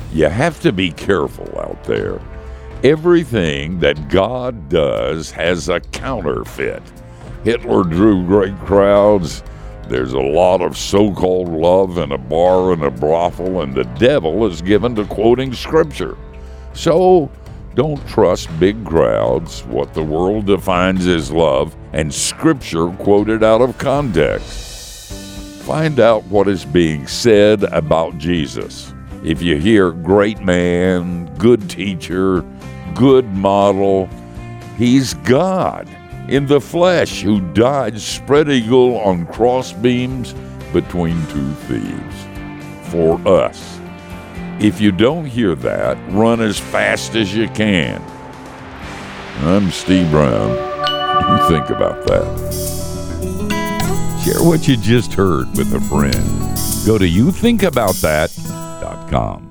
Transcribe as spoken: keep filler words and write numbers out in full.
You have to be careful out there. Everything that God does has a counterfeit. Hitler drew great crowds. There's a lot of so-called love in a bar and a brothel, and the devil is given to quoting Scripture. So don't trust big crowds, what the world defines as love, and Scripture quoted out of context. Find out what is being said about Jesus. If you hear great man, good teacher, good model, he's God in the flesh who died spread eagle on crossbeams between two thieves for us. If you don't hear that, run as fast as you can. I'm Steve Brown. You think about that. Share what you just heard with a friend. Go to you think about that dot com.